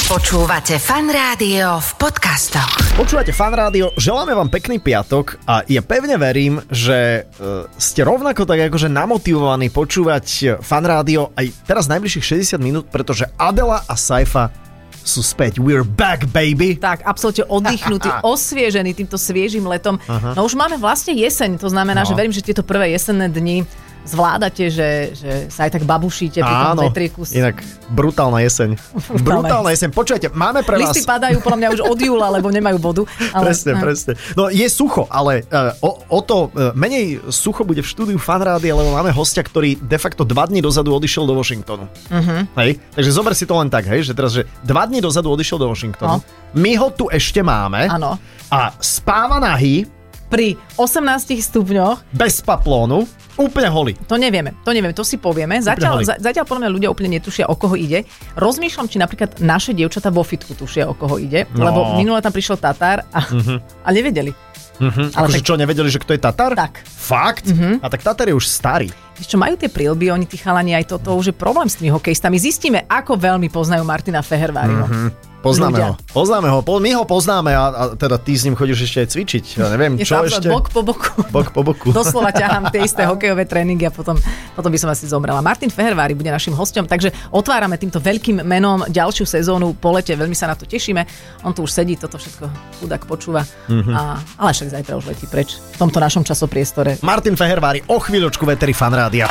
Počúvate Fan Rádio v podcastoch. Počúvate Fan Rádio, želáme vám pekný piatok a ja pevne verím, že ste rovnako tak akože namotivovaní počúvať Fan Rádio aj teraz najbližších 60 minút, pretože Adela a Saifa sú späť. We're back, baby. Tak, absolútne oddychnutý, osviežený týmto sviežým letom. No už máme vlastne jeseň, to znamená, že verím, že tieto prvé jesenné dni zvládate, že sa aj tak babušíte pri tom vetriku. Inak brutálna jeseň. Brutálna jeseň. Počujete, máme pre vás... Listy padajú podľa mňa už od júla, lebo nemajú vodu. Ale... Presne. No je sucho, ale o to menej sucho bude v štúdiu Fan Rádia, lebo máme hostia, ktorý de facto 2 dní dozadu odišiel do Washingtonu. Hej? Takže zober si to len tak, hej, že teraz, že 2 dní dozadu odišiel do Washingtonu. My ho tu ešte máme. Áno. A spáva nahý pri 18 stupňoch. Bez paplónu. Úplne holý. To nevieme, to si povieme. Zatiaľ podľa mňa ľudia úplne netušia, o koho ide. Rozmýšľam, či napríklad naše dievčatá vo fitku tušia, o koho ide, lebo minule tam prišiel Tatar a nevedeli. Ale akože čo, nevedeli, že kto je Tatar? Tak. Fakt? A tak Tatar je už starý. Ešte majú tie príľby, oni tí chalani, aj toto už je problém s tými hokejistami. Zistíme, ako veľmi poznajú Martina Feherváriho. Poznáme ho. My ho poznáme a teda ty s ním chodíš ešte aj cvičiť. Ja neviem, čo ešte. Bok po boku. Doslova ťahám tie isté hokejové tréningy a potom by som asi zomrela. Martin Fehervári bude našim hosťom, takže otvárame týmto veľkým menom ďalšiu sezónu po lete. Veľmi sa na to tešíme. On tu už sedí, toto všetko chudák počúva. Ale však zajtra už letí preč v tomto našom časopriestore. Martin Fehervári, o chvíľočku veteri Fan Rádia.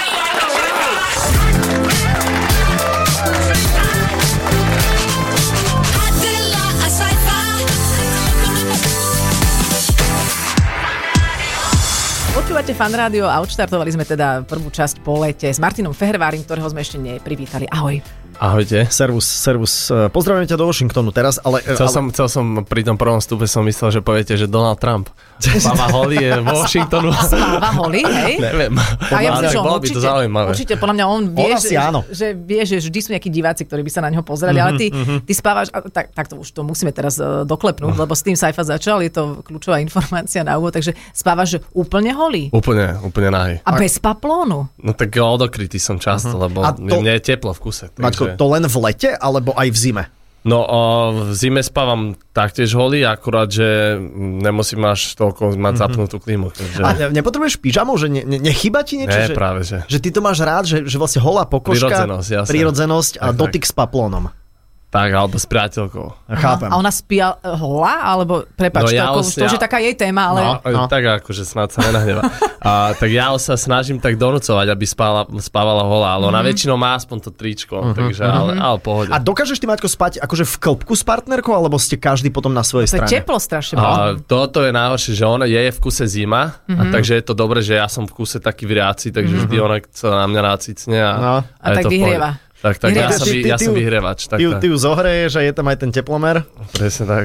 Počúvate Fan Rádio a odštartovali sme teda prvú časť po lete s Martinom Fehervárim, ktorého sme ešte neprivítali. Ahoj. Ahojte. Servus. Pozdravujem ťa do Washingtonu teraz, ale... Chcel som pri tom prvom vstupe som myslel, že poviete, že Donald Trump. Spáva holly je vo Washingtonu. Spáva holly, hej? Neviem. A ja myslím, že on určite, podľa mňa on vie, že vždy sú nejakí diváci, ktorí by sa na neho pozerali, ale ty spávaš, tak to už to musíme teraz doklepnúť, lebo s tým Saifa začal, je to kľúčová informácia na úvod, takže spávaš, že úplne holly? Úplne nahý. A bez paplónu? No tak odokrytý som často, lebo mne je teplo v kuse. Maťko, to len v lete, alebo aj v zime? No, v zime spávam taktiež holý, akurát, že nemusím až toľko mať zapnutú klímu. Takže... A nepotrebuješ pyžamou, že nechýba ti niečo? Nie, práve že. Že ty to máš rád, že vlastne holá pokožka, prirodzenosť a dotyk s paplónom. Tak, alebo s priateľkou. Chápem. A ona spia holá? Alebo, prepáč, to je taká jej téma, ale... No. Tak akože snáď sa nenahneva. Tak ja sa snažím tak donúcovať, aby spávala holá, ale ona väčšinou má aspoň to tričko, takže ale pohode. A dokážeš ty, Maťko, spať akože v klbku s partnerkou, alebo ste každý potom na svojej strane? To je teplo strašne. Toto je najhoršie, že ona je v kuse zima, a takže je to dobré, že ja som v kuse taký vriaci, takže vždy ona sa na mňa nacicne a tak vyhrieva. Tak, ja som vyhrievač. Ty ju zohreješ a je tam aj ten teplomer? Presne tak.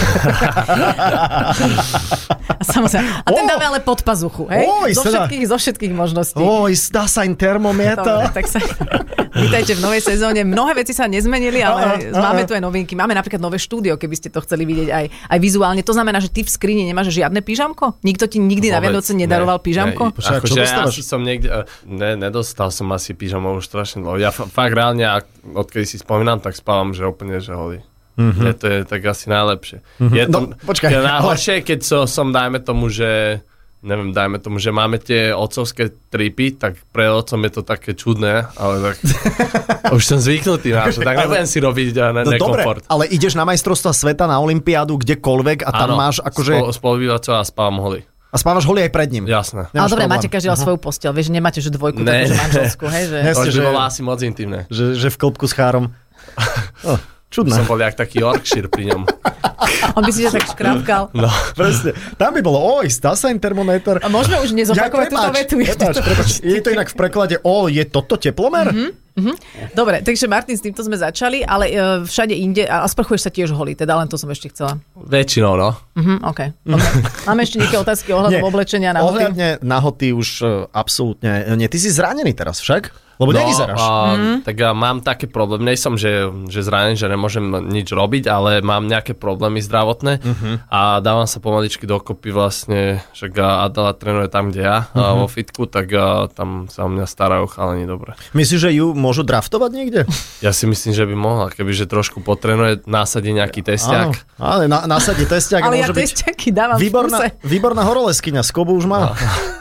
A ten dáme ale pod pazuchu, hej? Zo všetkých možností. Ist das ein Thermometer? Tak sa... Vítajte v novej sezóne. Mnohé veci sa nezmenili, ale máme tu aj novinky. Máme napríklad nové štúdio, keby ste to chceli vidieť aj vizuálne. To znamená, že ty v skrini nemáš žiadne pyžamko? Nikto ti nikdy na Vianoce nedaroval pyžamko? Akože ja som niekde... Nedostal som asi pyžamov už strašne dlho. Ja fakt reálne, odkedy si spomínam, tak spávam, že úplne, že holý. To je tak asi najlepšie. Je to najhoršie, keď som dajme tomu, že máme tie otcovské tripy, tak pre otcom je to také čudné, ale tak už som zvyknutý na to, tak nebudem si robiť nekomfort. Dobre, ale ideš na majstrovstvá sveta, na olympiádu, kdekoľvek a tam máš akože... Spolubývacov a spávam holý. A spávaš holý aj pred ním? Jasné. Ale dobre, máte každý svoju posteľ, vieš, nemáte, že dvojku, takže manželskú, hej? To by bolo asi moc intimné. Že v klbku s chárom. Čudné. Som bol jak taký Yorkshire pri ňom. On by si ťa tak škrapkal. No, presne. Tam by bolo, ist das ein Thermometer? A môžeme už nezopakovať túto vetu. Prepáč. Je to inak v preklade, je toto teplomer? Dobre, takže Martin, s týmto sme začali, ale všade inde, a sprchuješ sa tiež holý, teda len to som ešte chcela. Väčšinou, no. OK. Máme ešte nejaké otázky ohľadom oblečenia na hoty? Ohľadne na hoty už absolútne nie. Ty si zranený teraz však? Lebo nevyzeráš. Tak ja mám také problémy. Nie som, že zranený, že nemôžem nič robiť, ale mám nejaké problémy zdravotné a dávam sa pomaličky dokopy vlastne, že Adela trénuje tam, kde ja, vo fitku, tak tam sa o mňa starajú chalani dobre. Myslíš, že ju môžu draftovať niekde? Ja si myslím, že by mohla, kebyže trošku potrenuje, násadí nejaký testiak. Ale násadí testiak ale môže ja testiaky dávam v kuse. Výborná horoleskyňa, Skobu už má.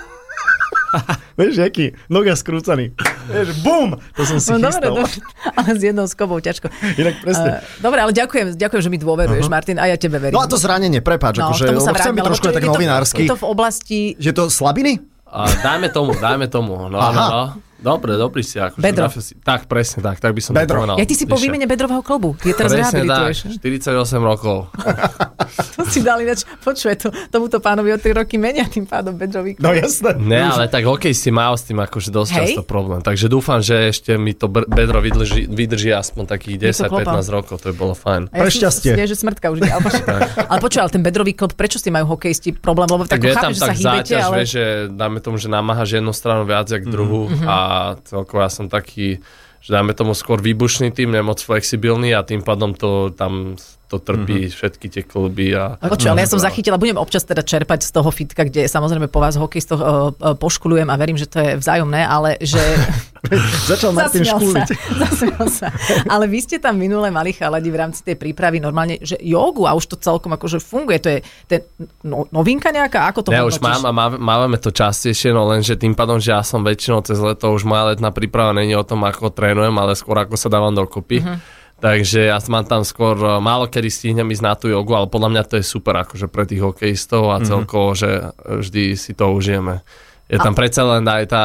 Vieš, aký noga skrúcaný. Vieš, bum! To som si chystal. Dobre, ale s jednou skobou ťažko. Inak presne. Dobre, ale ďakujem, že mi dôveruješ, Martin, a ja tebe verím. No a to zranenie, prepáč, akože chcem byť trošku tak novinársky. Je to v oblasti... Že to slabiny? Dajme tomu. No. Dobre, dobrý si. Akože Bedro. Tak, presne tak by som to povedal. Ja ty si po výmene bedrového klobu. Ty teraz rehabilituješ. 48 rokov. To si dali ináč, počuje tomuto pánovi o 3 roky menia tým pádom bedrový klub. No jasné. Ne, ale tak hokejisti majú s tým akože dosť často problém. Takže dúfam, že ešte mi to bedro vydrží aspoň takých 10-15 rokov. To by bolo fajn. Pre šťastie. Že smrtka už ide. Ale počuj, ale ten bedrový klub, prečo s tým majú hokejisti problém? Lebo tak chápem, že sa hýbete, ale... Vieš, že dáme tomu, že namáhaš jednu stranu viac jak druhú a celkovo ja som taký, že dáme tomu skôr výbušný tým, nemoc flexibilný a tým pádom to tam to trpí všetky tie kluby. Počuj, ale ja som zachytila, budem občas teda čerpať z toho fitka, kde samozrejme po vás hokejistoch poškulujem a verím, že to je vzájomné, ale že... Začal Martin škúliť. Zasmial sa. Ale vy ste tam minule mali chaladi v rámci tej prípravy normálne, že jogu a už to celkom akože funguje. To je novinka nejaká? Ako to hodnotíš? Už máme to častejšie, no lenže tým pádom, že ja som väčšinou cez leto, už moja letná príprava nie je o tom, ako trénujem, ale skôr ako sa dávam dokopy. Takže ja mám tam skôr, málo kedy stihnem ísť na tú jogu, ale podľa mňa to je super akože pre tých hokejistov a celkovo, že vždy si to užijeme. Je tam predsa len aj tá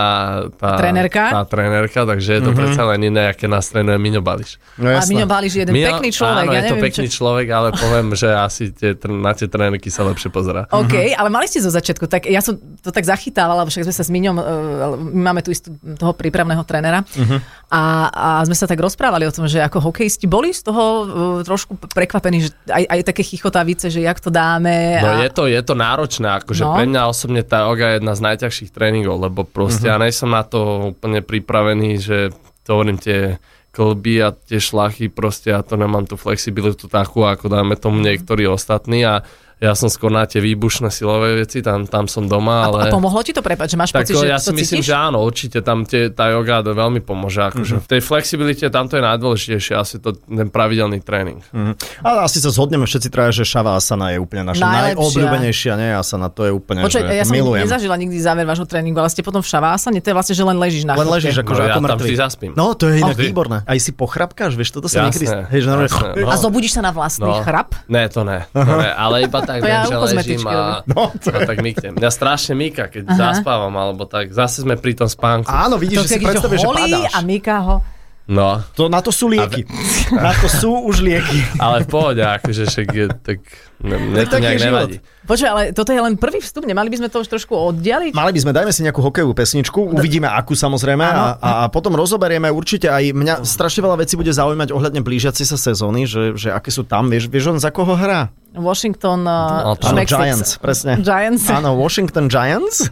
trenérka, takže je to predsa len iné, aké nás trénuje Miňo Bališ. No, a Miňo Bališ je jeden pekný človek. Áno, je to pekný človek, ale poviem, že asi na tie trénerky sa lepšie pozerá. OK, ale mali ste zo začiatku, tak ja som to tak zachytávala, však sme sa s Miňom, my máme tu istú toho prípravného trénera a sme sa tak rozprávali o tom, že ako hokejisti boli z toho trošku prekvapení, že aj také chichotavice, že jak to dáme. No je to náročné, akože pre mňa osobne tá joga je jedna z najťažších tréningov, lebo proste ja nejsem na to úplne pripravený, že to hovorím tie klby a tie šlachy, proste ja to nemám tú flexibilitu takú, ako dáme tomu niektorí ostatní a ja som skôr na tie výbušné silové veci, tam som doma, ale... A pomohlo ti to, prepáč, že máš pocit, že ja si myslím, že áno, určite tam tá joga veľmi pomôže, akože v tej flexibilite tam to je najdôležitejšie, asi to ten pravidelný tréning. Ale asi sa zhodneme všetci traja, že Shavasana je úplne naša najobľúbenejšia, nie? Asana, to je úplne, že ja som milujem. Nezažila nikdy záver vášho tréningu, ale ste potom v Shavasane, to je vlastne, že len ležíš na chrbte. Len ležíš akože ako mŕtvy. Ja tam vždy zaspím. No, to je inak výborné. Aj si pochrapkáš, vieš, toto sa niekedy... A zobudíš sa na vlastný chrap? Ne, to ne, ale iba tak, že ležím a tak myknem. Ja strašne myka, keď zaspávam, alebo tak. Zase sme pri tom spánku. áno, vidíš, že si predstavíš, že padáš. A myká ho. No. Na to sú lieky. Na to sú už lieky. Ale v pohode, akože tak mne to nejak nevadí. Počuj, ale toto je len prvý vstup, nemali by sme to už trošku oddialiť? Mali by sme, dajme si nejakú hokejovú pesničku, uvidíme akú samozrejme a potom rozoberieme určite aj mňa strašne veľa vecí bude zaujímať ohľadne blížiacej sa sezóny, že aké sú tam, vieš on za koho hrá? Washington Giants, presne. Giants. Áno, Washington Giants.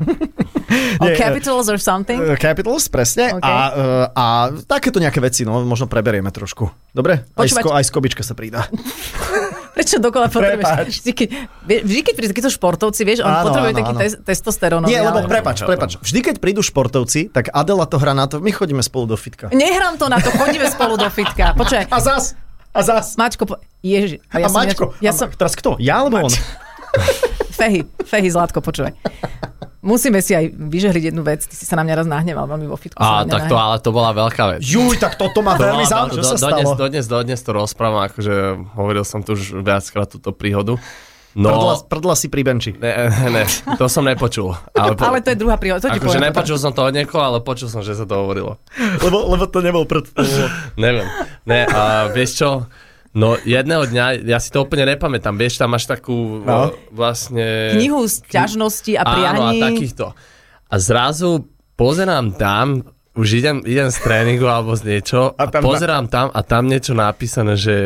Capitals or something? Capitals, presne. Okay. A takéto nejaké veci, no možno preberieme trošku. Dobre? Aj Skobička sa pridá. Prečo dokola potrebuješ? Vždy, keď prídu takíto športovci, vieš, on potrebuje taký testosterón. Nie, lebo prepáč. Vždy, keď prídu športovci, tak Adela to hrá na to, my chodíme spolu do fitka. Nehrám to na to, chodíme spolu do fitka. Počkaj. A zas. Mačko, Ježiš. Mačko. Teraz kto? Ja alebo on? Fehy, Zlatko, počúvaj. Musíme si aj vyžehliť jednu vec. Ty si sa na mňa raz nahneval veľmi vo fitku. Tak to, ale to bola veľká vec. Tak toto ma veľmi zaujímavé, čo sa stalo. Dodnes to rozprávam, akože hovoril som tu už viackrát túto príhodu. No, prdla si pri benči. Ne, to som nepočul. Ale to je druhá príhoda. Akože nepočul som to od niekoho, ale počul som, že sa to hovorilo. Lebo to nebol prd. Neviem. Vieš čo? No jedného dňa, ja si to úplne nepamätám, vieš, tam máš takú vlastne... Knihu sťažnosti a prianí. Áno, a takýchto. A zrazu pozerám tam, už idem z tréningu alebo z niečo a pozerám tam a tam niečo napísané, že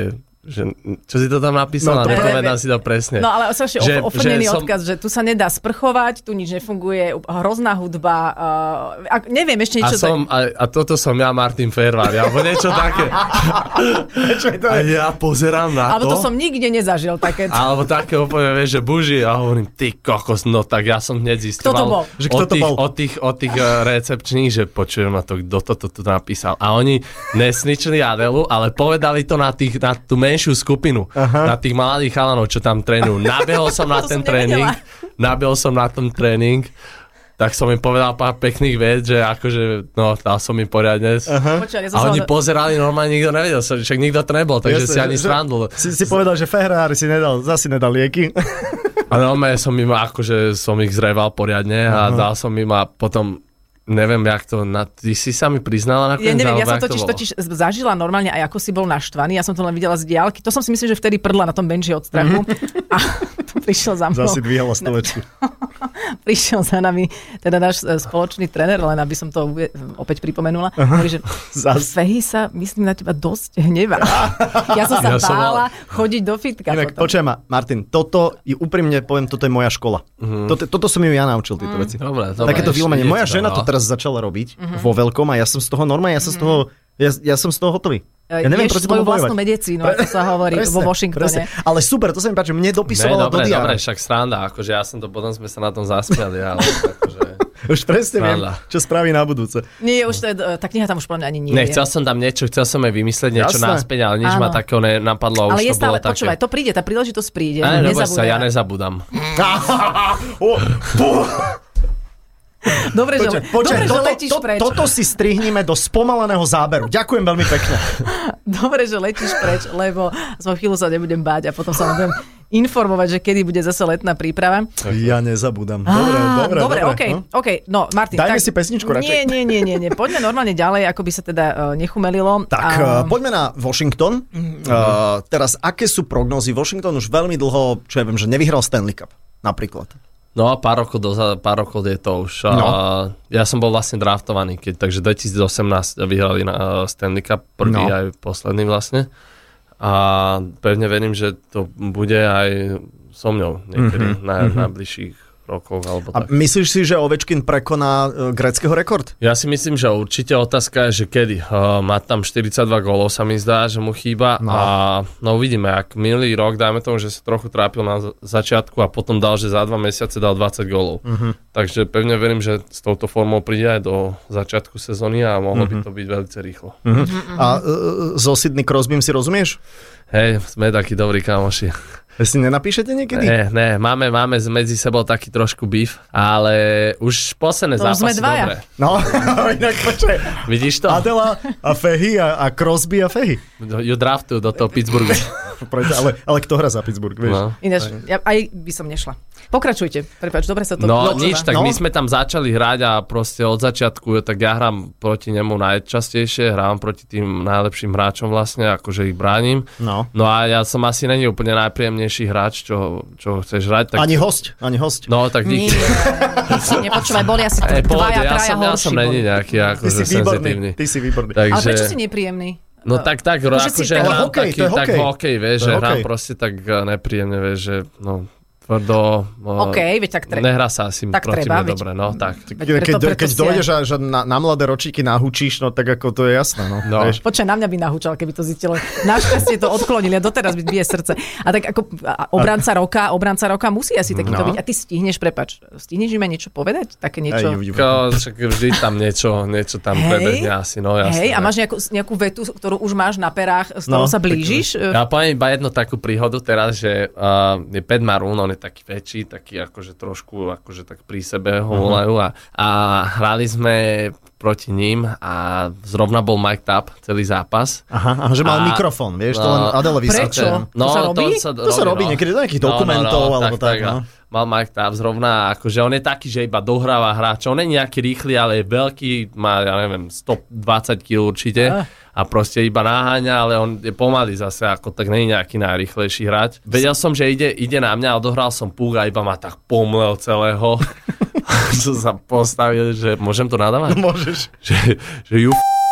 čo si to tam napísal? Nepovedám si to presne. No ale strašne ofrnený odkaz, že tu sa nedá sprchovať, tu nič nefunguje, hrozná hudba, neviem ešte niečo. A toto som ja, Martin Fehervári, alebo niečo také. A ja pozerám na to. Alebo to som nikde nezažil také. Alebo také úplne, vieš, že buži, a hovorím, ty kokos, no tak ja som hneď zistoval. Kto to bol? Že kto to bol? Od tých recepčných, že počujem na to, kto to tu napísal. A oni nesničili Adelu, ale povedali to na tú menšiu skupinu. Aha. Na tých mladých chalanov, čo tam trénujú. Nabehol som na ten tréning. Tak som im povedal pár pekných vec, že akože, no, dal som im poriadne. A oni pozerali, normálne nikto nevedel, však nikto to nebol, takže si ani strandul. Si povedal, že Fehervári zasi nedal lieky. A normálne som ich zreval poriadne a dal som im a potom neviem, jak to, ty si sa mi priznala nakoniec? Ja neviem, ja som totiž zažila normálne aj ako si bol naštvaný, ja som to len videla z diaľky, to som si myslím, že vtedy prdla na tom benči od strachu a to prišiel za mnou. Zasi dvíhala stolečku. Prišiel za nami teda náš spoločný tréner, len aby som to opäť pripomenula, hovorí, že Fehy sa, myslím, na teba dosť hnevá. Ja som sa bála chodiť do fitka. Inak, počujem ma, Martin, toto, úprimne poviem, toto je moja škola. Toto som ju ja naučil, tieto veci. Dobre. Takéto filmenie. Moja žena to teraz začala robiť vo veľkom a ja som z toho normálne, ja som z toho hotový. Ja neviem, proti tomu bojovať. Vlastnú medicínu, ako sa hovorí vo Washingtone. Ale super, to sa mi páči, mne dopisovala do diára. Dobre, však sranda, akože ja som to, potom sme sa na tom zasmiali, ale akože... Už presne viem, čo spraví na budúce. Nie, už to je, tá kniha tam už podľa mňa ani nie je. Chcel som aj vymyslieť niečo naspäť, ale nič ma takého nenapadlo. Ale je stále, počúvaj, to príde, tá príležitosť príde. Neboj sa, ja nezabudám. Dobre, že letíš preč. Toto si strihneme do spomaleného záberu. Ďakujem veľmi pekne. Dobre, že letíš preč, lebo chvíľu sa nebudem báť a potom sa budem informovať, že kedy bude zase letná príprava. Ja nezabudám. Dobre. OK. No, Martin, dajme si pesničku radšej. Nie. Poďme normálne ďalej, ako by sa teda nechumelilo. Tak, poďme na Washington. Teraz, aké sú prognózy? Washington už veľmi dlho, čo ja viem, že nevyhral Stanley Cup, napríklad. No a pár rokov je to už. Ja som bol vlastne draftovaný, takže 2018 vyhrali na Stanley Cup, prvý aj posledný vlastne. A pevne verím, že to bude aj so mňou niekedy na najbližších rokoch. Alebo tak. A myslíš si, že Ovečkin prekoná gréckeho rekord? Ja si myslím, že určite otázka je, že kedy. Má tam 42 gólov, sa mi zdá, že mu chýba. A uvidíme, ak minulý rok, dajme tomu, že sa trochu trápil na začiatku a potom dal, že za 2 mesiace dal 20 gólov. Takže pevne verím, že s touto formou príde aj do začiatku sezóny a mohlo by to byť veľmi rýchlo. A so Sidney Crosbym si rozumieš? Hej, sme takí dobrí kamoši. Si nenapíšete niekedy? Ne, máme medzi sebou taký trošku beef, ale už posledné zápasy dobre. No, inak počkaj. Vidíš to? Adela a Fehy a Crosby a Fehy. Ju draftujú do toho Pittsburghu. ale kto hrá za Pittsburgh, vieš? No. Ináč, ja aj by som nešla. Pokračujte, prepáč, dobre sa to... Nič, tak my sme tam začali hrať a proste od začiatku, tak ja hrám proti nemu najčastejšie, hrám proti tým najlepším hráčom vlastne, akože ich bránim. No a ja som asi není úplne najpríjemnejší hráč, čo chceš hrať. Tak... Ani hosť. No, tak díky. Nepočúvaj, boli asi traja horší. Ja som není nejaký akože senzitívny. Ty si výborný. Takže... Ale prečo si nepríjemný? No tak, akože hrám tak hokej, vieš, že hrám proste tak nepríjemne, vieš, že no... tvrdo, veď tak treba. Nehrá sa asi tak proti mne dobre, no tak. Keď dojdeš a že na mladé ročíky nahučíš, no tak ako to je jasné, no. Počkaj, na mňa by nahúčal, keby to zistilo. Našťastie to odklonili a doteraz by bije srdce. A tak ako obranca roka musí asi takýto byť. A ty stihneš im aj niečo povedať? Také niečo? Však vždy tam niečo tam prebehne asi, no jasné. Hej, a máš nejakú vetu, ktorú už máš na perách, s ktorou sa blížiš? Ja poviem iba jednu takú príhodu teraz, že je Pat Maroon, on je taký väčší, taký akože trošku akože tak pri sebe ho volajú a hrali sme proti ním a zrovna bol Mike Tapp celý zápas. Aha, že mal mikrofón, vieš, to len Adela vysvetlil. Prečo? To sa robí? To sa robí niekedy do nejakých dokumentov alebo tak. Mal Mike Tapp zrovna, akože on je taký, že iba dohráva hráča. On nie je nejaký rýchly, ale je veľký, má, ja neviem, 120 kg určite. A proste iba naháňa, ale on je pomalý zase, ako tak nie je nejaký najrýchlejší hráč. Vedel som, že ide na mňa, odohral som púk a iba ma tak pomlel celého. Som sa postavil, že môžem to nadávať? Môžeš. Že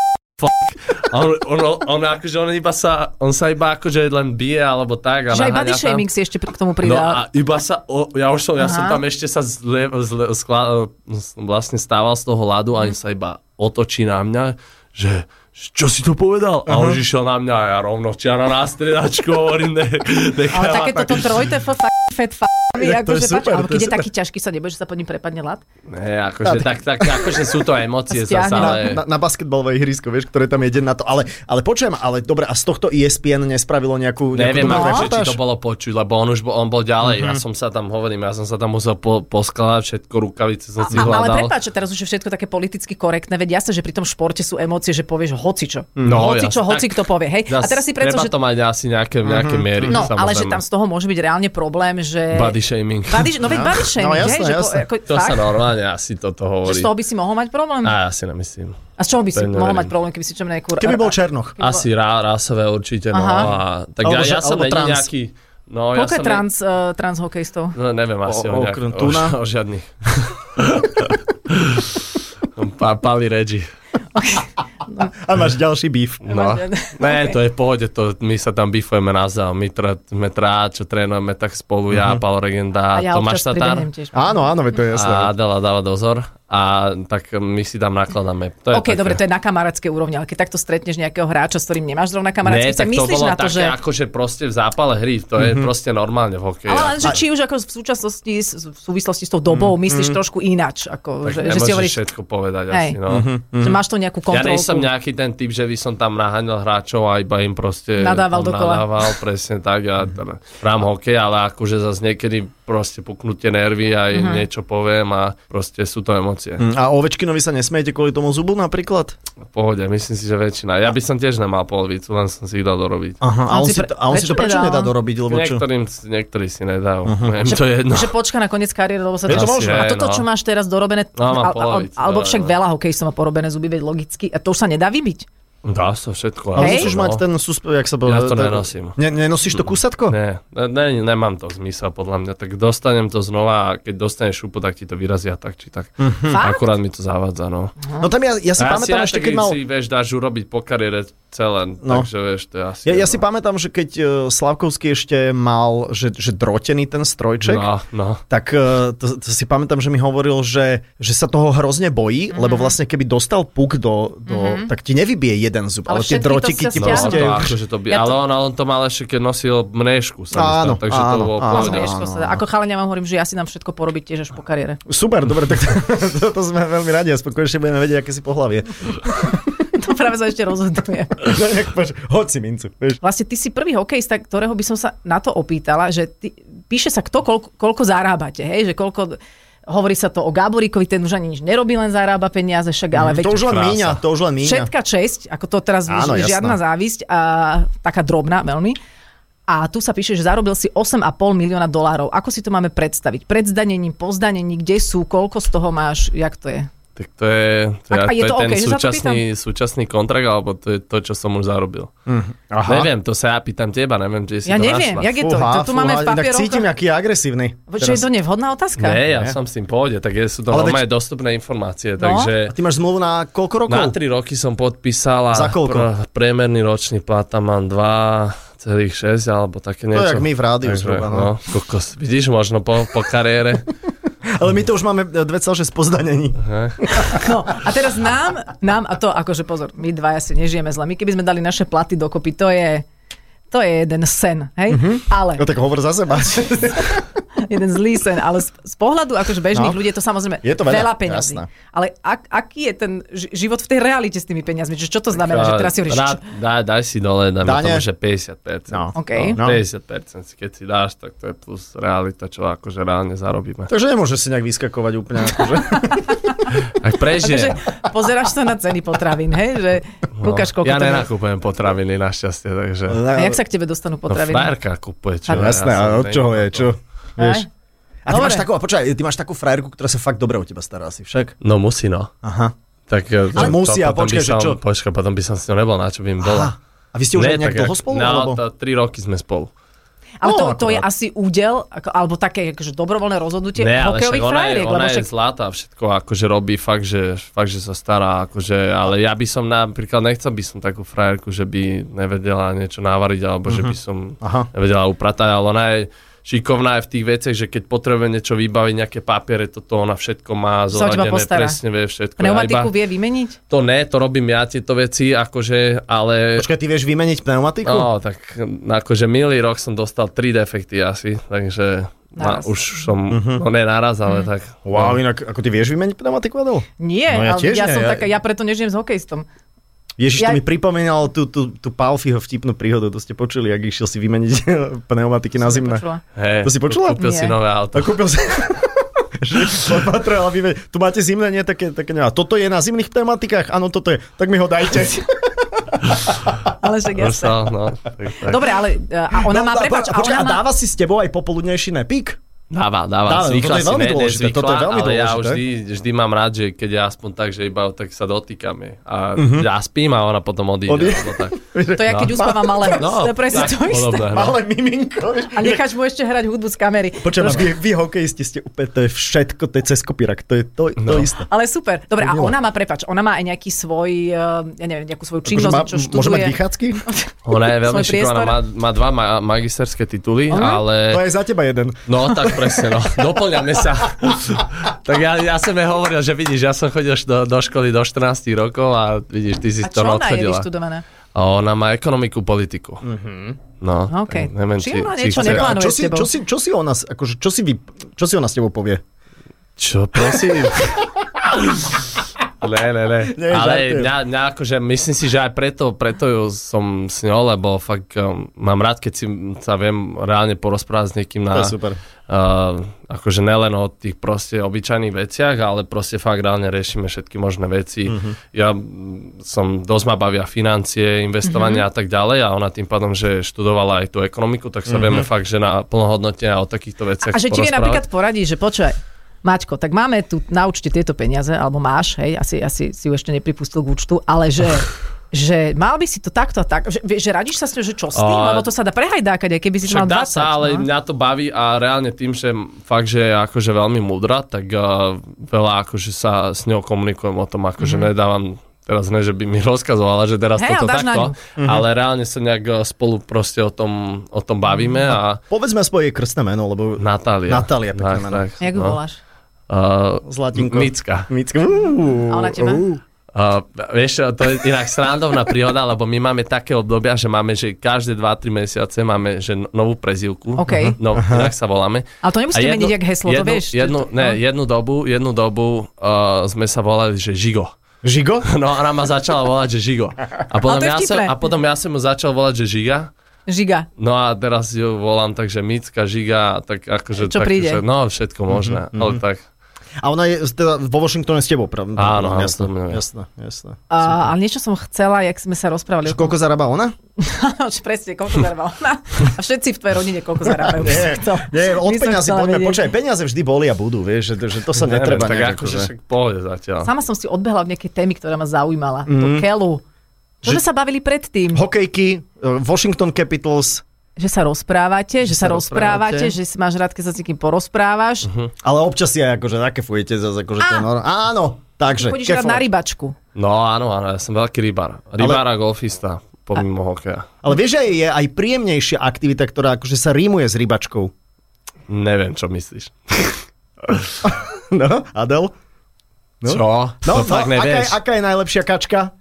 On akože on sa iba akože len bije alebo tak. Že aj body shaming si ešte k tomu pridal. No a iba sa, ja som tam ešte sa vlastne stával z toho ľadu a on sa iba otočí na mňa, že čo si to povedal? A on išiel na mňa a ja rovno čiara na striedačku hovorím, ale takéto trojte akože super, ale keď je taký ťažký, sa nebojíš, že sa pod ním prepadne ľad? Ne, akože akože sú to emócie zase, ale... Na basketbalové ihrisko, vieš, ktoré tam je deň na to. Ale počujem, ale dobre, a z tohto ESPN nespravilo nejakú neviem, či to bolo počuť, lebo on bol ďalej. Ja som sa tam musel poskladať všetko, rukavice som si hľadal. Ale prepáč, teraz už je všetko také politicky korektné, veď jasné, že pri tom športe sú emócie, že povieš hocičo. Hocikto povie, hej. A teraz si predstav, že treba to mať asi nejaké miery. No, ale že tam z toho môže byť reálne problém, že body shaming. Body shaming, jasné. To sa normálne asi toto hovorí. Že z toho by si mohol mať problém? Ja si nemyslím. A z čoho by si mohol mať problém, keby si čo nejakú... Keby bol černoch. Asi rásové určite, no. Tak ja som není nejaký... No, koľko je transhokejistov? No, neviem asi o žiadnych. Pali Reggie. A máš ďalší beef. No. Ne, to je v pohode, my sa tam beefujeme navzájom. My sme čo trénujeme tak spolu, ja, Paolo Regenda, Tomáš Tatár. Áno, to je jasné. A Adela dáva dozor. A tak my si tam nakladáme. Dobre, to je na kamarátskej úrovni, ale keď takto stretneš nejakého hráča, s ktorým nemáš zrovna kamarátskej, tak myslíš na to, že... akože proste v zápale hry, to je proste normálne v hokeji. Ale že či už ako v súčasnosti, v súvislosti s tou dobou, myslíš trošku ináč. Ako, že si hovoríš všetko povedať asi, no. Že máš to nejakú kontrolku. Ja nejsem nejaký ten typ, že by som tam naháňal hráčov a iba im proste nadával presne tak. Ja hrám hokej, ale akože zase niekedy proste puknutie nervy a niečo poviem a proste sú to emócie. A Ovečkinovi sa nesmejete kvôli tomu zubu napríklad? V pohode, myslím si, že väčšina. Ja by som tiež nemal polovicu, len som si ich dal dorobiť. Aha, a on si to prečo nedá dorobiť? Lebo čo? Niektorí si nedajú. To je jedno. Že počka na koniec kariéry, lebo sa to môže. A toto, čo máš teraz dorobené, alebo však veľa hokejistov má porobené zuby, veď logicky, a to už sa nedá vybiť. Dá sa všetko. Ale musíš mať ten jak sa povedal. Ja to nenosím. Nenosíš to kúsatko? Nie, nemám to zmysel podľa mňa. Tak dostanem to znova a keď dostaneš šupu, tak ti to vyrazia tak či tak. Akurát mi to zavádza, no. No tam ja si pamätám ešte, keď mal... si, vieš, dáš urobiť po kariére celé, takže vieš, to je asi... Ja si pamätám, že keď Slavkovský ešte mal, že drotený ten strojček, tak to si pamätám, že mi hovoril, že sa toho hrozne bojí, lebo vlastne keby dostal puk tak ti nevybije jeden zub, ale tie drotiky ti proste... Ale on to mal ešte, keď nosil mnéšku, takže to bolo pohode. Ako chalania vám hovorím, že ja si dám všetko porobiť tiež až po kariére. Super, dobre, tak to sme veľmi radi a spokojne budeme vedieť, aké si pohlavie. To práve sa ešte rozhoduje. Hoď si mincu. Vlastne ty si prvý hokejista, ktorého by som sa na to opýtala, že píše sa kto, koľko zarábate, hej, že koľko... Hovorí sa to o Gáboríkovi, ten už ani nič nerobí, len zarába peniaze, však ale to už len míňa. Všetka česť, ako to teraz žiadna závisť a taká drobná veľmi. A tu sa píše, že zarobil si $8,5 milióna. Ako si to máme predstaviť? Pred zdanením, po zdanení, kde sú, koľko z toho máš, jak to je? Tak to je ten súčasný kontrakt, alebo to je to, čo som už zarobil. Neviem, to sa ja pýtam teba, neviem, či si to našla. Ja neviem, jak je to? To tu máme v papieroch. Tak cítim, aký je agresívny. Čo je to nevhodná otázka? Nie, ja som s tým pohode, tak sú to normálne dostupné informácie. Takže... A ty máš zmluvu na koľko rokov? Na 3 roky som podpísal a za koľko? Priemerný ročný plat tam mám 2,6 alebo také niečo. To jak my v rádiu zhruba. No, vidíš, možno po kariére. Ale my to už máme 2,6 po zdanení. No, a teraz nám, a to akože pozor, my dvaja si nežijeme zle. My keby sme dali naše platy dokopy, to je jeden sen, hej? Ale... No tak hovor za seba. Jeden zlý sen, ale z pohľadu akože bežných ľudí je to samozrejme je to veľa peňazí. Jasná. Ale aký je ten život v tej realite s tými peniazmi? Čo to znamená, že teraz si hovoríš... Daj si dole, dajme tomu, že 50%. No. Okay. 50%, keď si dáš, tak to je plus realita, čo akože reálne zarobíme. Takže nemôžeš si nejak vyskakovať úplne akože... Tak prežije. Pozeráš sa na ceny potravín, hej? Že kúkaš, koľko ja nenakupujem potraviny našťastie, takže... A jak sa k tebe dostanú potraviny? No frajerka kupuje, čo? Jasné, a od čoho je, čo? Vieš? A ty máš takú, ty máš takú frajerku, ktorá sa fakt dobre o teba stará asi však? No musí, no. Aha. Tak, ale musí a počkaj, že čo? Počkaj, potom by som s ňou nebol, na čo by im bola. A vy ste už nejak dlho spolu? No, 3 roky sme spolu. Ale to je asi údel, alebo také akože dobrovoľné rozhodnutie hokejových frajeriek. Ona je zlatá, všetko akože robí fakt, že sa stará, akože, ale ja by som napríklad nechcel by som takú frajerku, že by nevedela niečo navariť, alebo že by som nevedela upratať, ale ona je šikovná aj v tých veciach, že keď potrebuje niečo vybaviť, nejaké papiere, toto ona všetko má zoradené, presne vie všetko. Pneumatiku vie vymeniť? To ne, to robím ja tieto veci, akože, ale... Počkaj, ty vieš vymeniť pneumatiku? No, tak akože minulý rok som dostal 3 defekty asi, takže už som, no ne naraz, ale tak. Wow, inak ako ty vieš vymeniť pneumatiku, Adel? Nie, no, ja preto nežijem s hokejistom. Ježiš, to mi pripomínalo tú Palfiho vtipnú príhodu, to ste počuli, ak išiel si vymeniť pneumatiky na zimné. To si počula? Kúpil si nové auto. Kúpil si... Potreboval vymeniť. Tu máte zimné, nie také toto je na zimných pneumatikách? Áno, toto je. Tak mi ho dajte. Ale však jasné. Dobre, ale a ona má, prepáč, a dáva si s tebou aj popoludnejší nepík? Dáva. Zvykla si, ale ja vždy mám rád, že keď ja aspoň tak, že iba tak sa dotýkame. A ja spím a ona potom odíde. To je, keď uspáva malého. To je presne to isté. Malé miminko. A necháš mu ešte hrať hudbu z kamery. Počujem, vy hokejisti ste úplne, to je všetko, to je cez kopírak, to je to isté. Ale super. Dobre, a ona má, prepáč, ona má aj nejaký svoj, ja neviem, nejakú svoju činnosť, čo študuje. Môže mať vychádzky? Ona je veľmi šikovná, má 2 magisterské tituly, ale... To je za teba jeden. No, tak presne, no. Doplňame sa. Tak ja som jej hovoril, že vidíš, ja som chodil do školy do 14 rokov a vidíš, ty si to odchodila. A čo ona je vyštudovaná? Ona má ekonomiku, politiku. No, okay. Neviem, či ona niečo neplánuje s tebou? Čo si ona s tebou povie? Čo, prosím? Ne. Ale mňa akože, myslím si, že aj preto ju som s ňou, lebo fakt mám rád, keď si sa viem reálne porozprávať s niekým na... To je super. Akože nelen o tých proste obyčajných veciach, ale proste fakt reálne riešime všetky možné veci. Ja dosť ma bavia financie, investovanie a tak ďalej a ona tým pádom, že študovala aj tú ekonomiku, tak sa vieme fakt, že na plnohodnotne a o takýchto veciach porozprávať. A že ti vie napríklad poradí, že počkaj, Maťko, tak máme tu na účte tieto peniaze, alebo máš, hej, asi si ju ešte nepripustil k účtu, ale že mal by si to takto a tak, že radíš sa s ňou, že čo s tým, lebo to sa dá prehajdákať, aj keby si mal 20. Dá sa, ale mňa to baví a reálne tým, že fakt, že je akože veľmi múdra, tak veľa akože sa s ňou komunikujem o tom, akože nedávam teraz ne, že by mi rozkazovala, že teraz toto takto, ale reálne sa nejak spolu proste o tom bavíme a... Povedzme aspoň jej krstné meno, lebo... Natália, pekné meno. Jak ju voláš? Zlatinko. Micka. A ona teba? Vieš, to je inak srandovná príhoda, lebo my máme také obdobia, že máme, že každé 2-3 mesiace máme že novú prezývku. No, inak sa voláme. Ale to nemusíte meniť jak heslo, to vieš? Jednu dobu sme sa volali, že Žigo. Žigo? No, ona ma začala volať, že Žigo. A potom ja som mu začal volať, že Žiga. No a teraz ju volám tak, že Micka, Žiga, tak akože... Čo tak, príde? Že, no, všetko možné, ale tak... A ona je teda vo Washingtone s tebou, pravda? Áno, jasné. Ale niečo som chcela, jak sme sa rozprávali. Koľko zarába ona? Presne, koľko zarába ona. A všetci v tvojej rodine koľko zarábajú. Nie, od peniazy poďme. Počkaj, peniaze vždy boli a budú, vieš, že to sa netreba. Tak akože však pohode zatiaľ. Sama som si odbehla v nejakej témy, ktorá ma zaujímala. To Kelu. Čo sme sa bavili predtým? Hokejky, Washington Capitals. Že sa rozprávate, že si máš rád, keď sa s niekým porozprávaš. Ale občas si aj akože nakefujete zase akože to áno, takže. Chodíš rád na rybačku. No áno, ja som veľký rybár. Rybár a golfista, pomimo hokeja. Ale vieš, že je aj príjemnejšia aktivita, ktorá akože sa rímuje s rybačkou. Neviem, čo myslíš. No, Adel? No? Čo? No, fakt nevieš. Aká je najlepšia kačka?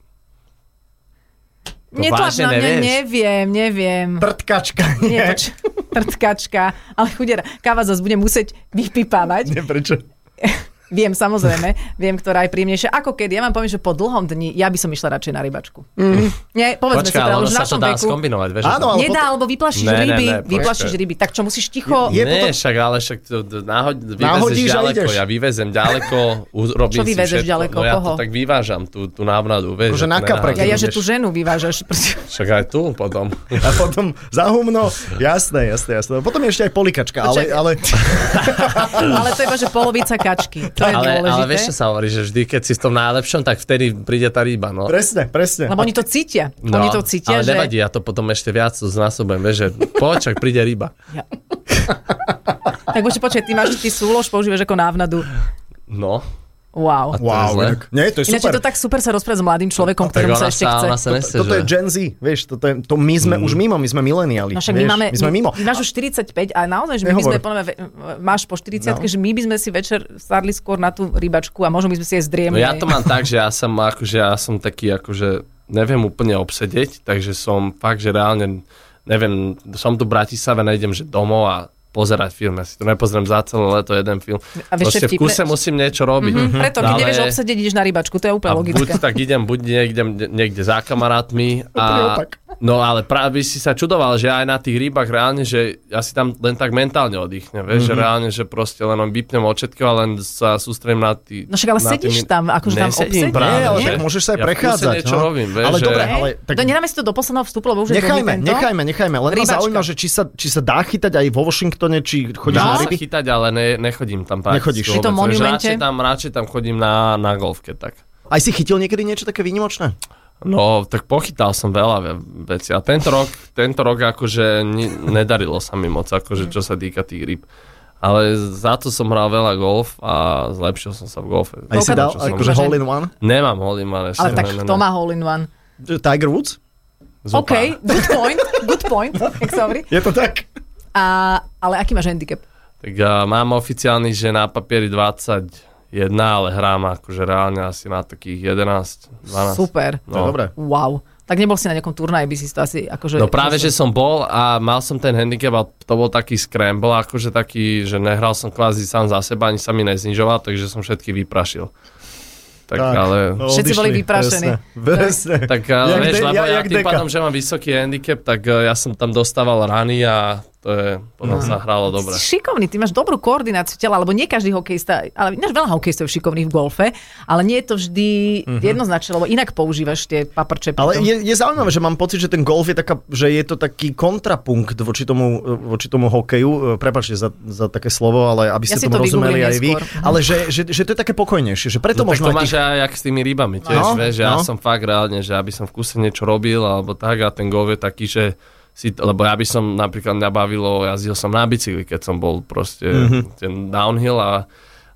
Netlač na mňa, neviem. Trtkačka, nie. Trtkačka, ale chudiera, káva zase bude musieť vypipávať. Nie, prečo? Viem, samozrejme, ktorá je príjemnejšia. Ako keď, ja vám poviem, že po dlhom dni, ja by som išla radšej na rybačku. Nie, povedzme si teda, už v našom veku. Skombinovať, vieš. Áno, ale nedá, alebo vyplašíš ryby. Tak čo, musíš ticho... Však vyvezeš ďaleko, ja vyvezem ďaleko, urobím si všetko. Čo vyvezeš ďaleko, koho? Ja to tak vyvážam, tú návnadu, vieš. Že na kaprek. Ja, že tú ženu vyvážaš. Však aj tu potom. A potom za humno, jasné. Potom je ešte aj polikačka, ale... Ale to je iba, že polovica kačky. To je dôležité. Ale vieš, čo sa hovorí, že vždy, keď si v tom najlepšom, tak vtedy príde tá ryba, no. Presne. Lebo oni to cítia. No, Oni to cítia, ale nevadí, ja to potom ešte viac znásobujem, vieš, že počak príde ryba. Ja. Tak počkaj, ty súlož používaš ako návnadu. No. Wow. Inak. Nie, to je Ináč super. je to tak super sa rozprávať s mladým človekom, ktorému sa ešte chce. Toto je Gen Z, vieš, to my sme už mimo, my sme mileniali. No však my sme mimo. Ty máš už 45 a naozaj, že my by sme, máš po 40, že my by sme si večer sadli skôr na tú rybačku a možno by sme si aj zdriemli. No ja to mám tak, že ja som taký akože neviem úplne obsedieť, takže som fakt, že reálne neviem, som tu v Bratislave, nejdem, že domov a pozerať film. Ja si to nepozriem za celé leto jeden film. A proste v kuse musím niečo robiť. Preto, keď nevieš obsediť, ideš na rybačku, to je úplne logické. Buď tak idem niekde za kamarátmi. No ale práve by si sa čudoval, že aj na tých rybách reálne, že ja si tam len tak mentálne oddychnem. Vieš, že reálne, že proste len vypnem od všetkého a len sa sústredím na tí... No však ale sedíš tam, akože tam obsedíš. Nie, ale tak môžeš sa aj prechádzať. Ja niečo robím, vieš. Ale dobre, ale... Nedáme si to do posledného vstupu, lebo už je Nechajme. Len ma zaujíma, že či sa dá chytať aj vo Washingtone, či chodíš na ryby? Dá sa chytať, ale nechodím tam prakticky. Nechodíš. Je to monumente? Radšej tam chodím na golfke, tak. Aj si chytil niekedy niečo také výnimočné? No, tak pochytal som veľa vecí. A tento rok akože nedarilo sa mi moc, akože čo sa týka tých rýb. Ale za to som hral veľa golf a zlepšil som sa v golfe. Aj si dal akože hole in one? Nemám hole in one. Ale tak kto má hole in one? Tiger Woods? OK, good point. Jak sa hovorí? Je to tak. Ale aký máš handicap? Tak mám oficiálny, že na papieri 21, ale hrám akože reálne asi na takých 11, 12. Super. No. To je dobré. Wow. Tak nebol si na nejakom turnaji, by si to asi akože... No práve, že som bol a mal som ten handicap a to bol taký scramble, akože taký, že nehral som kvázi sám za seba, ani sa mi neznižoval, takže som všetky vyprašil. Tak ale... Všetci boli vyprašení. Presne. Tak vieš, lebo ja tým pádom, že mám vysoký handicap, tak ja som tam dostával rany a to je, potom sa hralo dobre. Si šikovný, ty máš dobrú koordináciu tela, lebo nie každý hokejista, ale máš veľa hokejistov šikovných v golfe, ale nie je to vždy jednoznačné, lebo inak používaš tie paprče. Ale je zaujímavé, že mám pocit, že ten golf je že je to taký kontrapunkt voči tomu hokeju. Prepáčte za také slovo, ale aby ste tomu rozumeli aj vy. Ale že to je také pokojnejšie, že preto možno... Tak to máš aj jak s tými rybami tiež, vieš, že ja som fakt reálne, že aby som v kuse niečo robil, alebo tak, a ten golf je taký, že lebo ja by som napríklad nebavilo, jazdil som na bicykli, keď som bol proste ten downhill a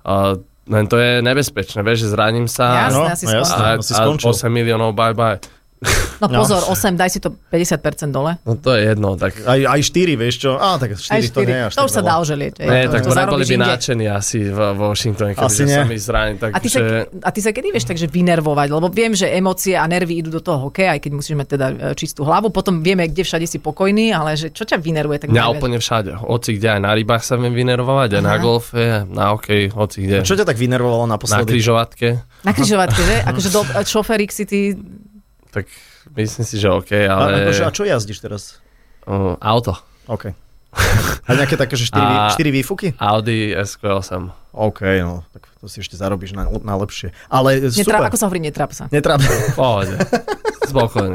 len to je nebezpečné, vieš, že zraním sa Jasné, a 8 miliónov bye. No pozor, 8, daj si to 50% dole. No to je jedno, tak... Aj 4, vieš čo? Tak 4 to nie je až to už sa dá oželieť. Tak neboli by náčení asi v Washingtone, keďže sa mi zraní. A ty sa kedy vieš takže vynervovať? Lebo viem, že emócie a nervy idú do toho hokeja, aj keď musíš mať teda čistú hlavu. Potom vieme, kde všade si pokojný, ale že čo ťa vynervuje? Tak mňa úplne všade. Hoci kde, aj na rybách sa viem vynervovať, aj na golfe, na hokeji, hoci kde. Čo ťa tak vynervovalo naposledy? Na križovatke. Na križovatke, že? Akože šoférik si ty... Tak myslím si, že OK, ale... A čo jazdíš teraz? Auto. OK. A nejaké také, že 4 výfuky? Audi SQ8. OK, no, tak to si ešte zarobíš na lepšie. Ale super. Ako sa hovorí, netráp sa. Netráp. Pohode. Spokojný.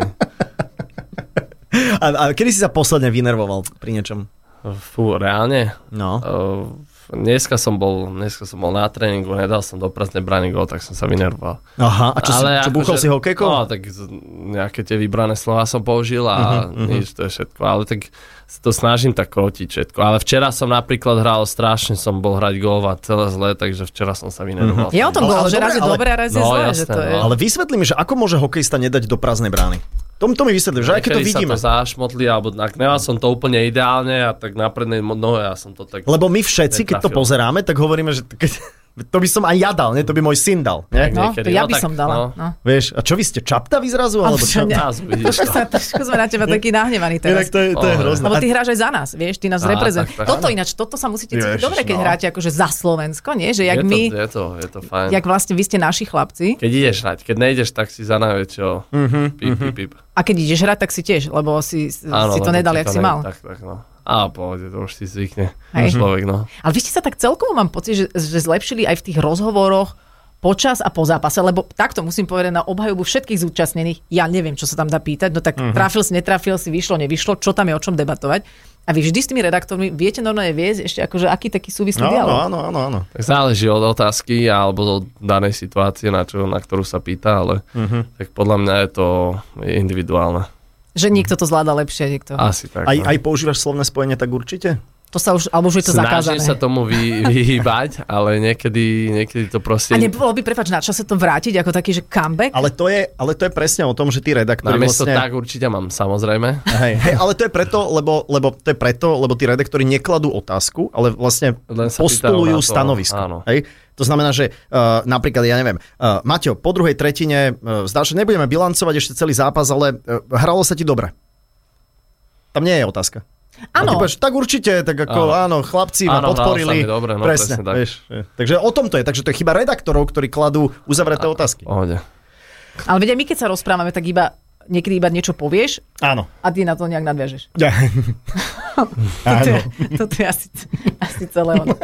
A kedy si sa posledne vynervoval pri niečom? Fú, reálne? No. Dneska som bol na tréningu, nedal som do prázdnej brany gól, tak som sa vynervoval. Aha, a čo búchol si hokejkou? No, tak nejaké tie vybrané slova som použil a nič, to je všetko. Ale tak to snažím tak krotiť všetko. Ale včera som napríklad hral, strašne som bol hrať gól a celé zle, takže včera som sa vynervoval. Je o tom gól, že raz je dobré a raz je zlé. Jasné, že to je... Ale vysvetli mi, že ako môže hokejista nedať do prázdnej brány? To mi vysvetlím, že aj keď to vidíme. Sa to zašmotli, alebo nemal som to úplne ideálne a tak na prednej nohe ja som to tak... Lebo my všetci, keď to pozeráme, tak hovoríme, že to by som aj ja dal, nie? To by môj syn dal. Nie? No, to ja by som dala. No. Vieš, a čo vy ste, čaptaví zrazu? Alebo čo? Trošku sme na teba taký nahnevaní teraz. To je hrozné. Lebo ty hráš aj za nás, vieš, ty nás reprezentuješ. Toto sa musíte cítiť dobre, keď hráte akože za Slovensko, nie? Že jak my... Je to fajn. Jak vlastne vy ste naši chlapci. Keď ideš hrať, keď nejdeš, tak si za najväčšieho. Pip. A keď ideš hrať, tak si tiež, lebo si to nedal, jak si mal. Tak, no. A pohode, to už si zvykne človek, no. Ale vy ste sa tak celkovo, mám pocit, že zlepšili aj v tých rozhovoroch počas a po zápase, lebo takto musím povedať na obhajobu všetkých zúčastnených, ja neviem, čo sa tam dá pýtať, no tak trafil si, netrafil si, vyšlo, nevyšlo, čo tam je o čom debatovať. A vy vždy s tými redaktormi viete normálne viesť ešte akože aký taký súvislý dialog? Áno. Tak záleží od otázky alebo od danej situácie, na ktorú sa pýta, ale tak podľa mňa je to individuálne. Že niekto to zvláda lepšie, niekto. Asi tak. Aj používaš slovné spojenie, tak určite? To sa už, alebo už je to zakázané. Snažím sa tomu vyhýbať, ale niekedy to proste... A nebolo by, prepáč, na čase to vrátiť ako taký, že comeback? Ale to je presne o tom, že tí redaktori namiesto tak určite mám, samozrejme. Hej, ale to je preto, lebo tí redaktori nekladú otázku, ale vlastne postulujú stanovisko. Hej? To znamená, že napríklad, ja neviem, Maťo, po druhej tretine, zdá, že nebudeme bilancovať ešte celý zápas, ale hralo sa ti dobre. Tam nie je otázka. Áno. Tak určite, tak ako áno, chlapci ma podporili. Dobre, presne tak. Vieš, takže o tom to je. Takže to je chyba redaktorov, ktorí kladú uzavreté otázky. Ale veď my keď sa rozprávame, tak niekedy iba niečo povieš. Áno. A ty na to nejak nadviažeš. Ja. Toto je asi celé ono.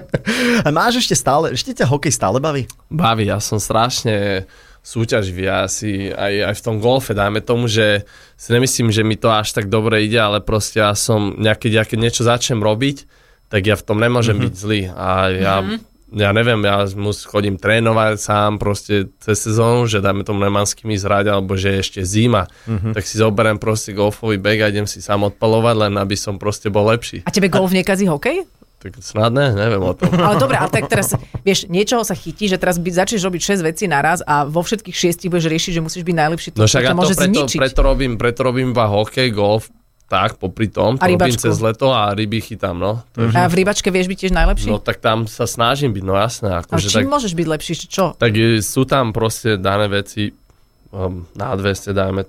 A máš ešte ťa hokej stále baví? Baví, ja som strašne súťaživý asi aj v tom golfe, dajme tomu, že si nemyslím, že mi to až tak dobre ide, ale proste ja som keď niečo začnem robiť, tak ja v tom nemôžem byť zlý a ja neviem, ja chodím trénovať sám proste cez sezónu, že dajme tomu nemám s kým ísť hrať, alebo že je ešte zima, tak si zoberiem proste golfový bag a idem si sám odpalovať, len aby som proste bol lepší. A tebe golf nekazí hokej? Tak snad neviem o tom. Ale dobre, ale tak teraz, vieš, niečoho sa chytí, že teraz začneš robiť 6 vecí naraz a vo všetkých 6 budeš riešiť, že musíš byť najlepší. No však ja preto robím iba hokej, golf, tak popri tom, to robím cez leto a ryby chytám, no. A v rybačke vieš byť tiež najlepší? No tak tam sa snažím byť, no jasné. A čím môžeš byť lepší, čo? Tak sú tam proste dané veci, na 200 dajme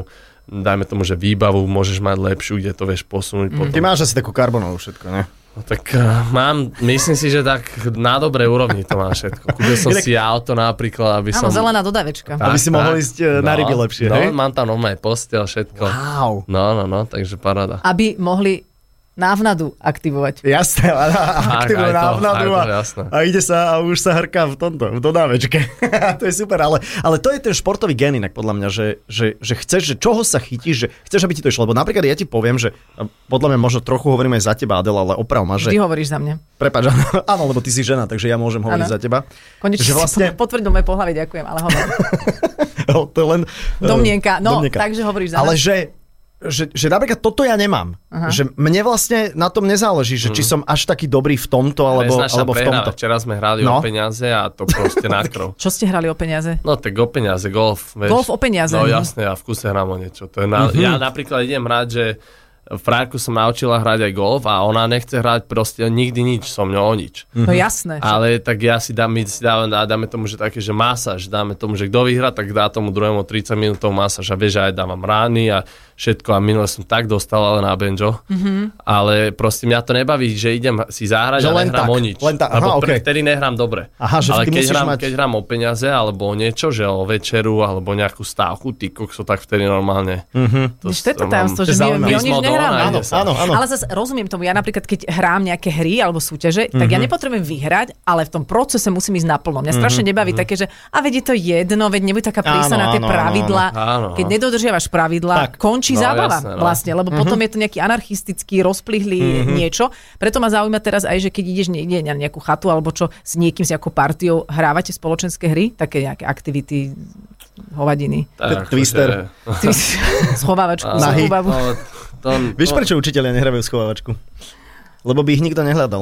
tomu, že výbavu môžeš mať lepšiu, kde to vieš posunúť potom. Ty máš asi takú karbonovú všetko, ne? No tak myslím si, že tak na dobrej úrovni to má všetko. Kúpil som si auto napríklad, aby som... Áno, zelená dodávečka. Aby si mohol ísť na ryby lepšie, hej? No, mám tam normálne posteľ, všetko. Wow. No, takže paráda. Aby mohli návnadu aktivovať. Jasné, aktivujú návnadu a ide sa a už sa hrká v dodávečke. To je super, ale to je ten športový gen inak podľa mňa, že chceš, že čoho sa chytíš, že chceš, aby ti to išlo. Lebo napríklad ja ti poviem, že podľa mňa možno trochu hovorím aj za teba, Adela, ale oprav ma, že... Vždy hovoríš za mňa. Prepáč, áno, lebo ty si žena, takže ja môžem hovoriť za teba. Konečne vlastne... potvrdil moje pohlavie, ďakujem, ale hovor. To je len... Domnienka, takže hovoríš za mňa. Ale že napríklad toto ja nemám. Že mne vlastne na tom nezáleží, že či som až taký dobrý v tomto, alebo v tomto. Včera sme hrali o peniaze a to proste na krv. Čo ste hrali o peniaze? No tak o peniaze, golf. Vieš. Golf o peniaze? No jasne, ja v kuse hrám o niečo. To je ja napríklad idem hrať, že Frárku som naučila hrať aj golf a ona nechce hrať proste nikdy nič so mňou o nič. No jasné. Ale tak ja dáme tomu, že také, že masáž, dáme tomu, že kto vyhrá, tak dá tomu druhému 30 minútov masáž a vieš, aj dávam rány a všetko a minule som tak dostal ale na banjo. Ale proste mňa to nebaví, že idem si zahrať a nehrám o nič. Vtedy nehrám dobre. Ale keď hrám o peniaze alebo o niečo, že o večeru alebo nejakú stávku, ty kokso, tak vtedy normálne. To je to tajomstvo, že my o nič nehrám. Áno. Ale zase rozumiem tomu, ja napríklad keď hrám nejaké hry alebo súťaže, tak ja nepotrebujem vyhrať, ale v tom procese musím ísť naplno. Mňa strašne nebaví také, že a veď je to jedno, veď nebuď taká prísna na tie pravidlá. Keď nedodržiavaš pravidlá, končí zábava vlastne, lebo potom je to nejaký anarchistický, rozplihlý niečo. Preto ma zaujíma teraz aj, že keď ideš niekde na nejakú chatu alebo čo s niekým, s nejakou partiou, hrávate spoločenské hry, také nejaké aktivity, hovadiny. Twister. Schovávačku. Vieš, prečo učitelia nehrávajú schovávačku? Lebo by ich nikto nehľadal.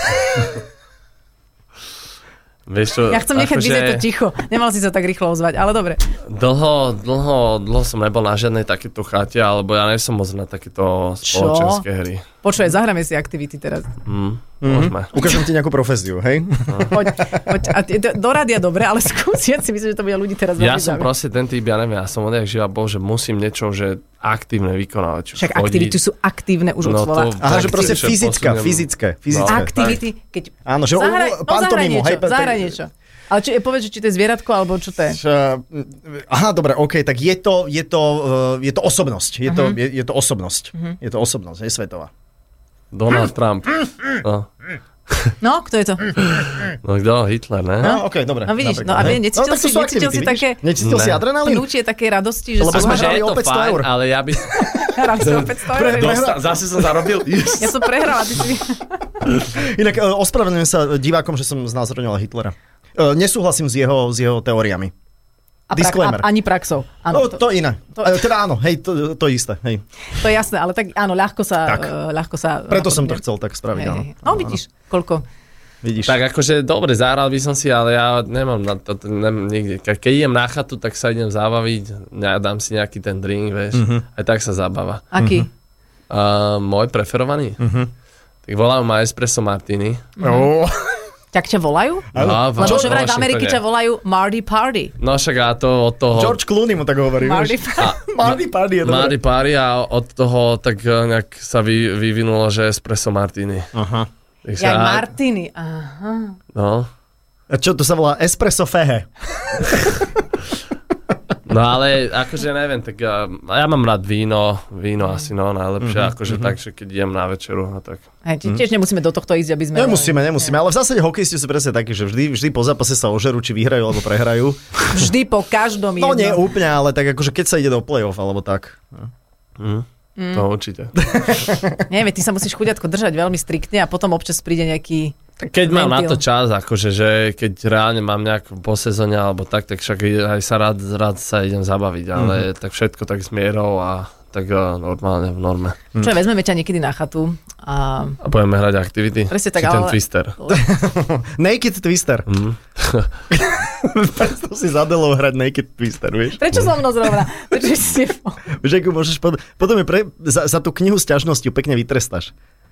Vieš čo, ja chcem nechať vyzieť to ticho. Nemal si sa tak rýchlo ozvať, ale dobre. Dlho som nebol na žiadnej takéto chate, alebo ja nesom moc na takéto spoločenské hry. Počuj, zahráme si aktivity teraz. Môžeme. Ukážem ti nejakú profesiu, hej? Poď. A do rádia dobre, ale skús, ja si myslím, že to bude ľudí teraz ja som proste ten typ, ja neviem, ja som odjak živa bol, že musím niečo, že aktívne vykonávať. Však aktivity sú aktívne už od slova. Aha, že proste fyzické. Aktivity, keď... Áno, že pantomimu, hej? Zahraj niečo. Ale povedz, či to je zvieratko, alebo čo to je? Aha, dobre, OK, tak je to osobnosť. Je to osobnosť. Je to osobnosť, je svetová. Donald Trump. No, kto je to? No kto? Hitler, ne? No, OK, dobre. No vidíš, no a necítil si také... Necítil si adrenalín? Pnúčie takej radosti, že lebo sme hrali o 500 eur. Ale ja by... Hrali sme o 500 eur. Zase som zarobil. Yes. Ja som prehrala, ty si... Inak ospravedlňujem sa divákom, že som znázorňoval Hitlera. Nesúhlasím s jeho teóriami. Disclaimer. Ani praxou. Áno, to iné. Teda áno, hej, to isté. Hej. To je jasné, ale tak áno, ľahko sa... Preto som to chcel tak spraviť. Hej. No vidíš, koľko... Vidíš. Tak akože dobre, zahral by som si, ale ja nemám na to nikdy. Keď idem na chatu, tak sa idem zabaviť, dám si nejaký ten drink, vieš. Aj tak sa zabáva. Aký? Môj preferovaný? Tak volám ma Espresso Martini. Tak ťa volajú? Lebo že vraj v Amerike ťa volajú Marty Party. No však a to od toho... George Clooney mu tak hovorí. Marty Party je dobré. Marty Party a od toho tak nejak sa vyvinulo, že Espresso Martini. Aha. Ja Martini, aha. No. A čo, to sa volá Espresso Fehe. No ale akože neviem, tak ja mám rád víno asi najlepšie, akože tak, že keď idem na večeru a tak. Tiež nemusíme do tohto ísť, aby sme... Nemusíme, ale v zásade hokejisti sú presne takí, že vždy po zápase sa ožerú, či vyhrajú alebo prehrajú. Vždy po každom jednom. No nie úplne, ale tak akože keď sa ide do play-off alebo tak. To určite. Neviem, ty sa musíš chuďatko držať veľmi striktne a potom občas príde nejaký... Keď mám na to čas, akože, že keď reálne mám nejak po sezóne alebo tak však aj sa rád sa idem zabaviť, ale tak všetko tak s mierou a tak normálne v norme. Čo, vezmeme ťa niekedy na chatu a budeme hrať aktivity? Presne tak, ten Twister. Naked Twister. Predstav si za Adelou hrať Naked Twister, vieš? Prečo so mnou zrovna? Prečo si... Vieš, ako môžeš potom za tú knihu sťažnosti pekne vytrestáš.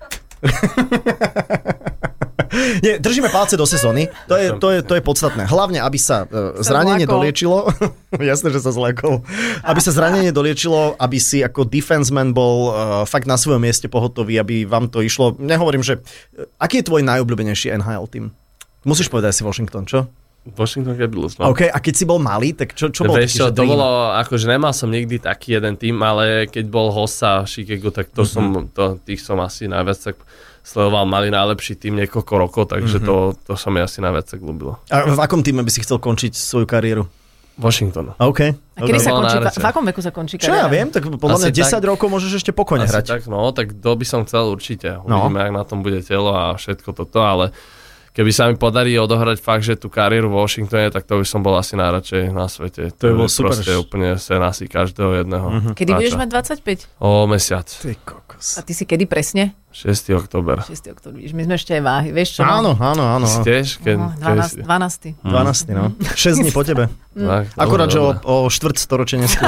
Nie, držíme palce do sezóny, to je podstatné. Hlavne, aby sa zranenie doliečilo. Jasné, že sa zlekol. Aby sa zranenie doliečilo, aby si ako defenseman bol fakt na svojom mieste pohotový, aby vám to išlo. Nehovorím, že... Aký je tvoj najobľúbenejší NHL tým? Musíš povedať si Washington, čo? Washington Capitals, no. OK, a keď si bol malý, tak čo bol taký, že to bolo, akože nemal som nikdy taký jeden tým, ale keď bol Hossa Chicago, tak tých som asi najviac tak sledoval, mali najlepší tým niekoľko rokov, takže to sa mi asi najviac tak ľúbilo. A v akom týme by si chcel končiť svoju kariéru? Washington. OK. A kedy sa končí? V akom veku sa končí kariéra? Čo ja viem, tak podľa mňa 10 rokov môžeš ešte pokojne hrať. Tak, tak to by som chcel určite. Uvidíme, ak na tom bude telo a všetko toto, ale keby sa mi podarí odohrať fakt, že tú kariéru v Washingtone, tak to by som bol asi najradšej na svete. To je bol super. Proste úplne senasí každého jedného. Kedy budeš mať 25? O mesiac. Ty kokos. A ty si kedy presne? 6. október. 6. október. My sme ešte aj váhy, vieš čo? Áno. Si tiež? 12. 12, no. 6 dní po tebe. Akurát, že o štvrť storočie neskôr.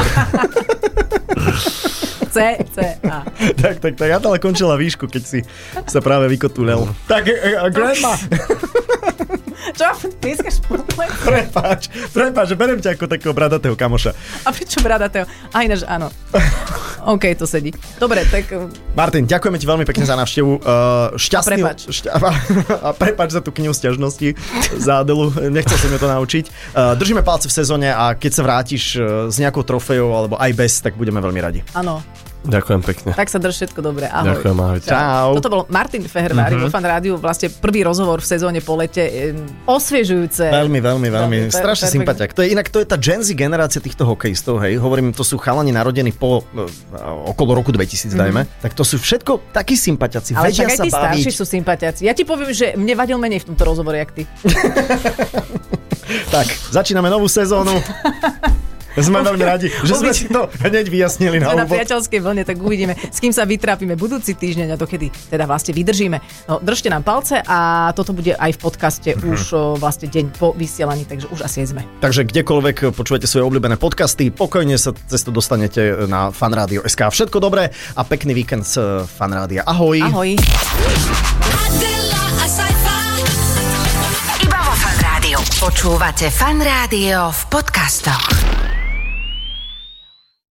CCA. Tak, ja ale končila výšku, keď si sa práve vykotúľal. Tak, grandma. Čo? Pískaš podle? Prepáč, že beriem ťa ako takého bradatého kamoša. A prečo bradatého? Aj ináč, áno. OK, to sedí. Dobre, tak... Martin, ďakujeme ti veľmi pekne za návštevu. Šťastný... A prepáč za tú knihu sťažnosti za Adelu. Nechcel som ju to naučiť. Držíme palce v sezóne a keď sa vrátiš s nejakou trofejou alebo aj bez, tak budeme veľmi radi. Áno. Ďakujem pekne. Tak sa drž všetko dobre. Ahoj. Ďakujem, ahoj. Čau. Toto bol Martin Fehervári vo Fan Rádiu, vlastne prvý rozhovor v sezóne po lete. Osviežujúce. Veľmi. Strašne sympatiak. To je tá Gen Z generácia týchto hokejistov, hej. Hovorím, to sú chalani narodení po okolo roku 2000, dajme. Tak to sú všetko takí sympatiaci. Ale vedia však aj sa tí baviť. starší sú sympatiaci. Ja ti poviem, že mne vadil menej v tomto rozhovore, jak ty. Tak, začíname novú sezónu. Sme veľmi radi, že sme si to hneď vyjasnili na úvod. Na priateľskej vlne, tak uvidíme, s kým sa vytrápime budúci týždeň a dokedy teda vlastne vydržíme. No, držte nám palce a toto bude aj v podcaste už vlastne deň po vysielaní, takže už asi aj sme. Takže kdekoľvek počúvate svoje obľúbené podcasty, pokojne sa cez to dostanete na fanradio.sk. Všetko dobré a pekný víkend z Fanrádia. Ahoj. Ahoj. Iba vo Fanrádiu. Počúvate Fanrádio v podcastoch.